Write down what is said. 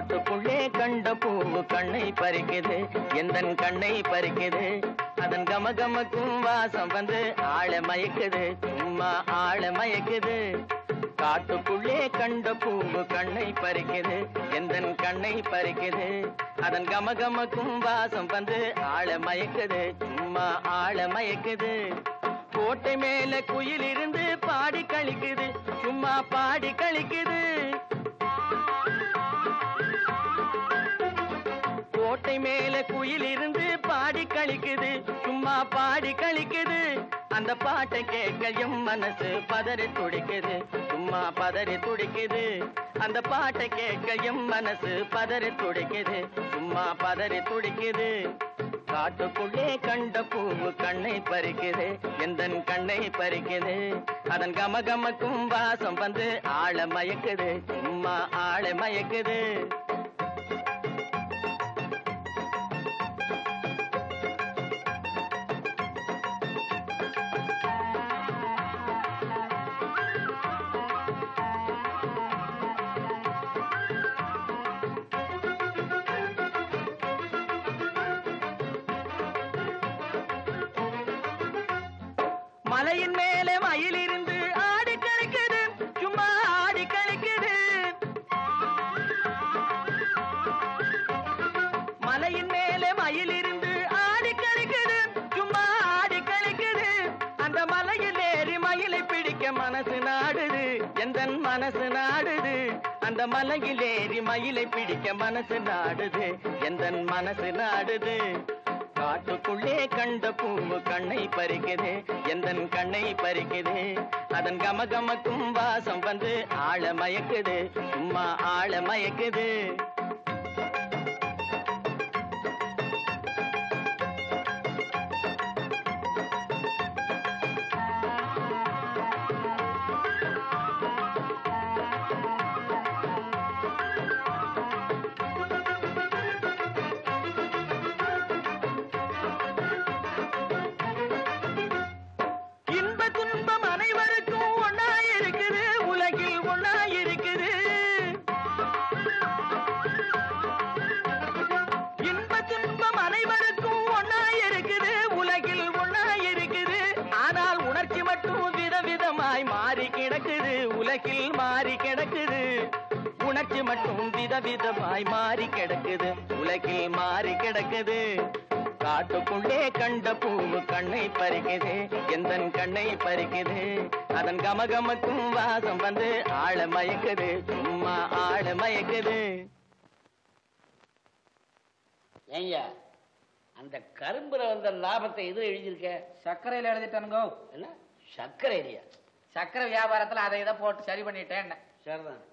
காட்டுக்குள்ளே கண்ட பூவு கண்ணை பறிக்குது, எந்தன் கண்ணை பறிக்குது. அதன் கமகமக்கும் வாசம் வந்து ஆள மயக்குது, சும்மா ஆள மயக்குது. காட்டுக்குள்ளே கண்ட பூவு கண்ணை பறிக்குது, எந்தன் கண்ணை பறிக்குது. அதன் கமகமக்கும் வாசம் வந்து ஆள மயக்குது, சும்மா ஆள மயக்குது. கோட்டை மேல குயில் இருந்து பாடி கழிக்குது, சும்மா பாடி கழிக்குது. கோட்டை மேல குயில் இருந்து பாடி கழிக்குது, சும்மா பாடி கழிக்குது. அந்த பாட்டை கேட்க எம் மனசு பதறி துடிக்குது, சும்மா பதறி துடிக்குது. அந்த பாட்டை கேட்க எம் மனசு பதறி துடிக்குது, சும்மா பதறி துடிக்குது. காட்டுக்குள்ளே கண்ட பூவு கண்ணை பறிக்குது, எந்தன் கண்ணை பறிக்குது. அதன் கமகமக்கும் வாசம் வந்து ஆள மயக்குது, சும்மா ஆள மயக்குது. மலையின் மேலே மயில் இருந்து ஆடி கழிக்குது, சும்மா ஆடி கழிக்குது. மலையின் மேலே மயில் இருந்து ஆடி கழிக்குது, சும்மா ஆடி கழிக்குது. அந்த மலையில் ஏறி மயிலை பிடிக்க மனசு நாடுது, எந்தன் மனசு நாடுது. அந்த மலையில் ஏறி மயிலை பிடிக்க மனசு நாடுது, எந்தன் மனசு நாடுது. காட்டுக்குள்ளே கண்ட பூவு கண்ணை பறிக்குது, எந்தன் கண்ணை பறிக்குது. அதன் கமகமக்கும் வாசம் வந்து ஆள மயக்குது, சும்மா ஆள மயக்குது. துன்பம் அனைவருக்கும் ஒன்னாயிருக்குது, உலகில் ஒன்னாயிருக்குது. இன்ப துன்பம் அனைவருக்கும் ஒன்னாயிருக்குது, உலகில் ஒன்னாயிருக்குது. ஆனால் உணர்ச்சி மட்டும் விதவிதமாய் மாறி கிடக்குது, உலகில் மாறி கிடக்குது. உணர்ச்சி மட்டும் விதவிதமாய் மாறி கிடக்குது, உலகில் மாறி கிடக்குது. காட்டுக்குள்ளே கண்ட பூவு கண்ணை பறிக்குது, எந்தன் கண்ணை பறிக்குது. அதன் கமகமக்கும் வாசம் வந்து ஆள மயக்குது, சும்மா ஆள மயக்குது. ஏங்க அந்த கரும்புல வந்த லாபத்தை இது எழுதியிருக்க? சர்க்கரையில் எழுதிட்டானுங்கோ. என்ன சர்க்கரை இல்லையா? சர்க்கரை வியாபாரத்தில் அதை இதை போட்டு சரி பண்ணிட்டேன். சரிதான்.